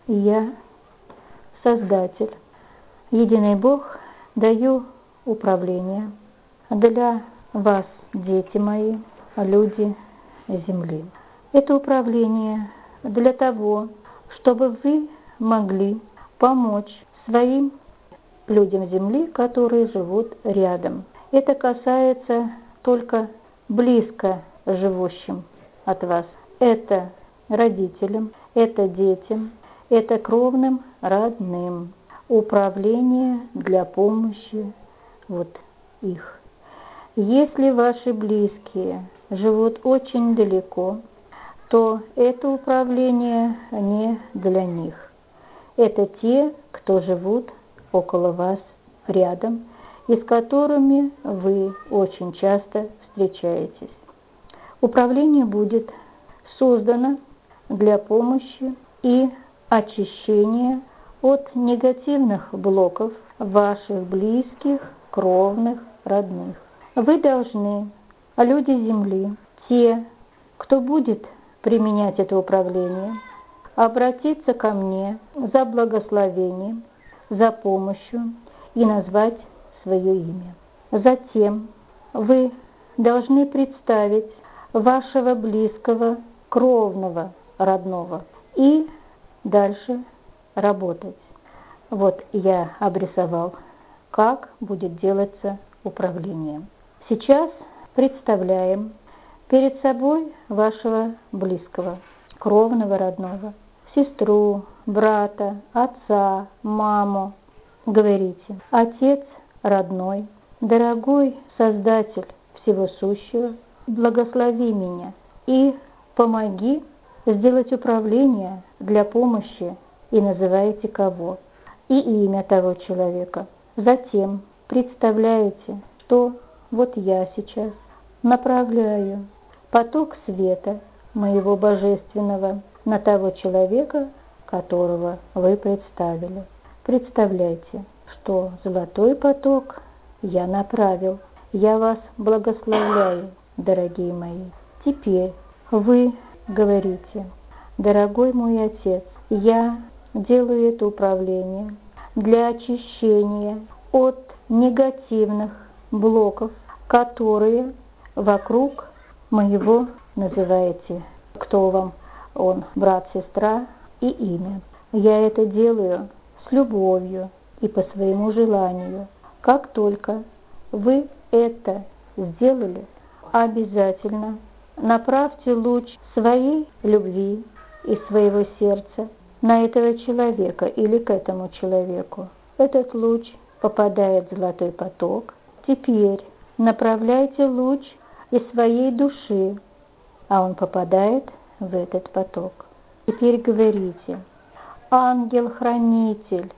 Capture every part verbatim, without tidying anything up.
я, Создатель, Единый Бог, даю управление для вас, дети мои, люди Земли. Это управление для того, чтобы вы могли помочь своим людям Земли, которые живут рядом. Это касается только близко живущим от вас. Это родителям, это детям, это кровным родным. Управление для помощи вот их. Если ваши близкие живут очень далеко, то это управление не для них. Это те, кто живут около вас рядом и с которыми вы очень часто встречаетесь. Управление будет создано для помощи и очищения от негативных блоков ваших близких, кровных, родных. Вы должны, люди Земли, те, кто будет применять это управление, обратиться ко мне за благословением, за помощью и назвать свое имя. Затем вы должны представить вашего близкого, кровного, родного и дальше работать. Вот я обрисовал, как будет делаться управление. Сейчас представляем перед собой вашего близкого, кровного, родного, сестру, брата, отца, маму. Говорите: Отец родной, дорогой Создатель всего сущего, благослови меня и помоги сделать управление для помощи, и называете кого и имя того человека. Затем представляете, что вот я сейчас направляю поток света моего божественного на того человека, которого вы представили. Представляйте, что золотой поток я направил. Я вас благословляю, дорогие мои. Теперь вы говорите: дорогой мой Отец, я делаю это управление для очищения от негативных блоков, которые вокруг моего, называете, кто вам он, брат, сестра и имя. Я это делаю с любовью и по своему желанию. Как только вы это сделали, обязательно направьте луч своей любви из своего сердца на этого человека или к этому человеку. Этот луч попадает в золотой поток. Теперь направляйте луч из своей души, а он попадает в этот поток. Теперь говорите: ангел-хранитель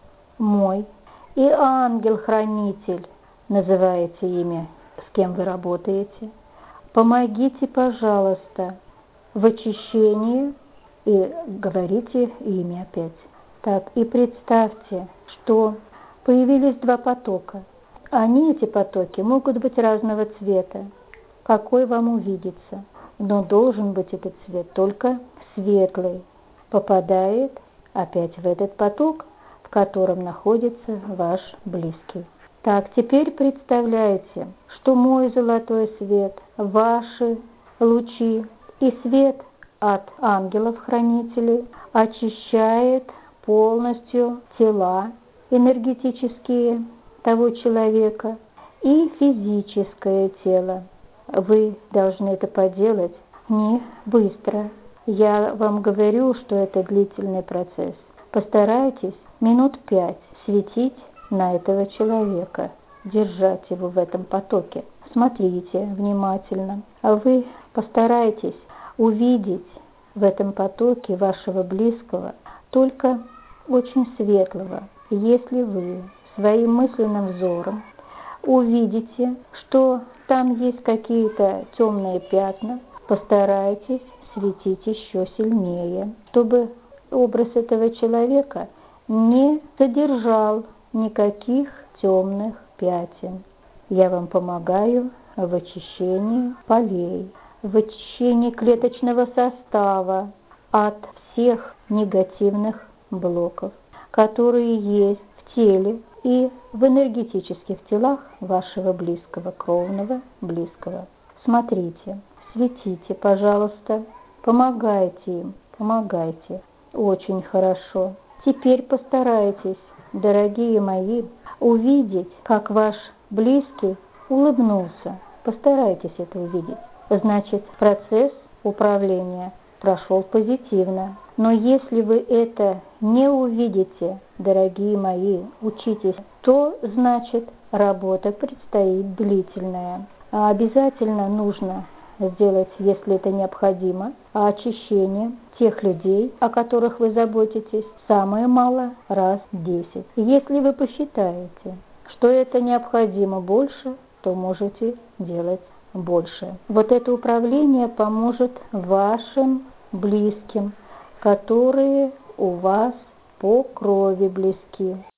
мой и ангел-хранитель, называете имя, с кем вы работаете, помогите, пожалуйста, в очищении, и говорите имя опять. Так, и представьте, что появились два потока. Они, эти потоки, могут быть разного цвета, какой вам увидится, но должен быть этот цвет только светлый. Попадает опять в этот поток, в котором находится ваш близкий. Так, теперь представляете, что мой золотой свет, ваши лучи и свет от ангелов-хранителей очищает полностью тела энергетические того человека и физическое тело. Вы должны это поделать не быстро. Я вам говорю, что это длительный процесс. Постарайтесь минут пять светить на этого человека, держать его в этом потоке. Смотрите внимательно. А вы постарайтесь увидеть в этом потоке вашего близкого только очень светлого. Если вы своим мысленным взором увидите, что там есть какие-то темные пятна, постарайтесь светить еще сильнее, чтобы образ этого человека не содержал никаких темных пятен. Я вам помогаю в очищении полей, в очищении клеточного состава от всех негативных блоков, которые есть в теле и в энергетических телах вашего близкого, кровного, близкого. Смотрите, светите, пожалуйста, помогайте им, помогайте. Очень хорошо. Теперь постарайтесь, дорогие мои, увидеть, как ваш близкий улыбнулся. Постарайтесь это увидеть. Значит, процесс управления прошел позитивно. Но если вы это не увидите, дорогие мои, учитесь, то, значит, работа предстоит длительная. А обязательно нужно сделать, если это необходимо, очищение тех людей, о которых вы заботитесь, самое мало раз десять. Если вы посчитаете, что это необходимо больше, то можете делать больше. Вот это управление поможет вашим близким, которые у вас по крови близки.